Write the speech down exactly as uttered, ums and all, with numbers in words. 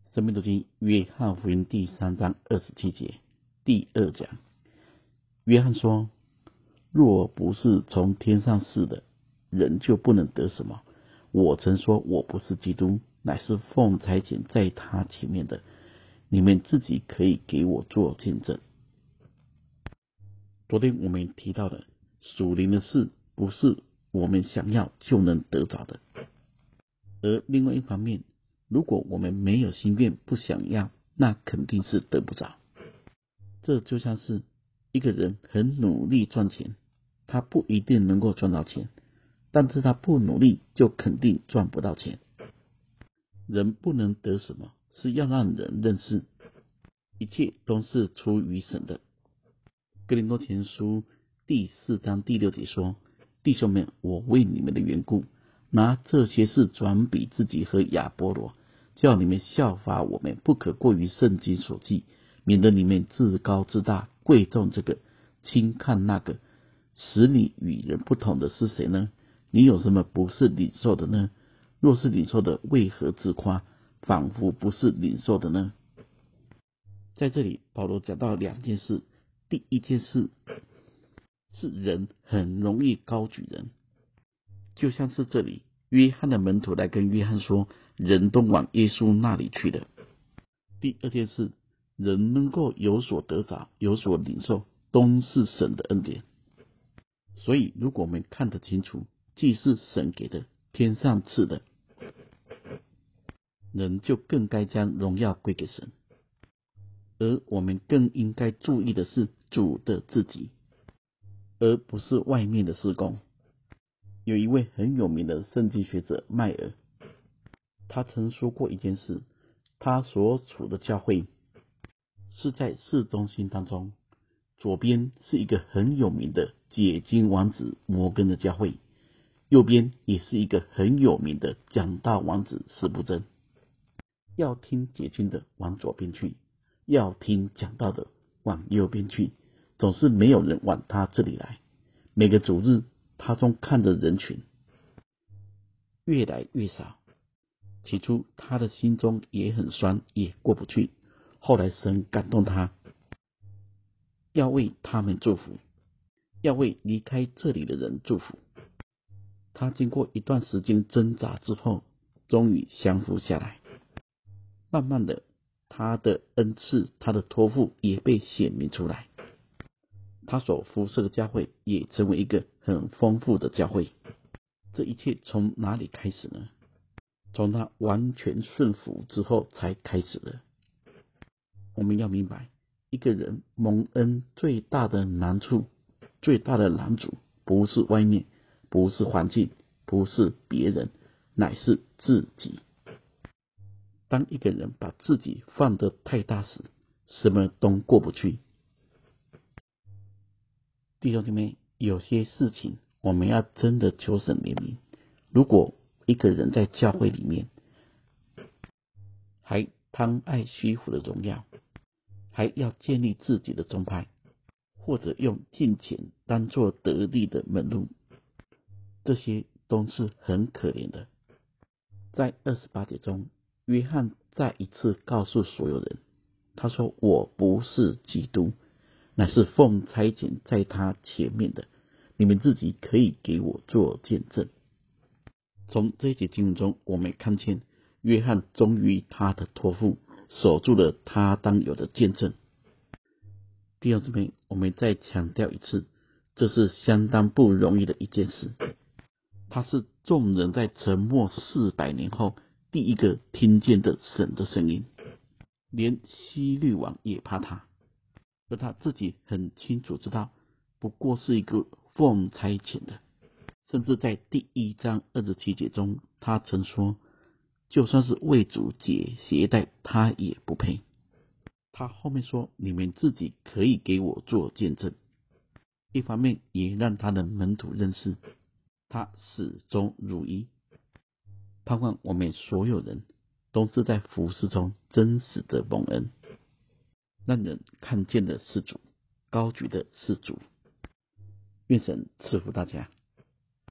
生命读经约翰福音第三章二十七节第二讲。约翰说，若不是从天上赐的，人就不能得什么。我曾说我不是基督，乃是奉差遣在他前面的，你们自己可以给我做见证。昨天我们提到的属灵的事，不是我们想要就能得着的。而另外一方面，如果我们没有心愿，不想要，那肯定是得不着。这就像是一个人很努力赚钱，他不一定能够赚到钱，但是他不努力就肯定赚不到钱。人不能得什么，是要让人认识一切都是出于神的。哥林多前书第四章第六节说，弟兄们，我为你们的缘故，拿这些事转比自己和亚波罗，叫你们效法我们，不可过于圣经所记，免得你们自高自大，贵重这个，轻看那个。使你与人不同的是谁呢？你有什么不是领受的呢？若是领受的，为何自夸，仿佛不是领受的呢？在这里，保罗讲到两件事。第一件事是人很容易高举人，就像是这里约翰的门徒来跟约翰说，人都往耶稣那里去了。第二件事，人能够有所得着，有所领受，都是神的恩典。所以如果我们看得清楚，既是神给的，天上赐的，人就更该将荣耀归给神。而我们更应该注意的是主的自己，而不是外面的事工。有一位很有名的圣经学者迈尔，他曾说过一件事，他所处的教会是在市中心当中，左边是一个很有名的解经王子摩根的教会，右边也是一个很有名的讲道王子司布真。要听解经的往左边去，要听讲道的往右边去，总是没有人往他这里来。每个主日他总看着人群越来越少，起初他的心中也很酸，也过不去。后来神感动他，要为他们祝福，要为离开这里的人祝福。他经过一段时间挣扎之后，终于降服下来。慢慢的，他的恩赐，他的托付也被显明出来。他所服侍的教会也成为一个很丰富的教会。这一切从哪里开始呢？从他完全顺服之后才开始的。我们要明白，一个人蒙恩最大的难处，最大的拦阻，不是外面，不是环境，不是别人，乃是自己。当一个人把自己放得太大时，什么都过不去。弟兄姐妹，有些事情我们要真的求神怜悯。如果一个人在教会里面还贪爱虚浮的荣耀，还要建立自己的宗派，或者用金钱当作得利的门路，这些都是很可怜的。在二十八节中，约翰再一次告诉所有人，他说，我不是基督，乃是奉差遣在他前面的，你们自己可以给我做见证。从这一节经文中，我们看见约翰忠于他的托付，守住了他当有的见证。弟兄姊妹，我们再强调一次，这是相当不容易的一件事。他是众人在沉默四百年后第一个听见的神的声音，连希律王也怕他，而他自己很清楚知道，不过是一个奉差遣的。甚至在第一章二十七节中，他曾说，就算是为主解鞋带，他也不配。他后面说，你们自己可以给我做见证。一方面也让他的门徒认识他始终如一，盼望我们所有人都是在服事中真实的蒙恩，让人看见的是主，高举的是主。愿神赐福大家。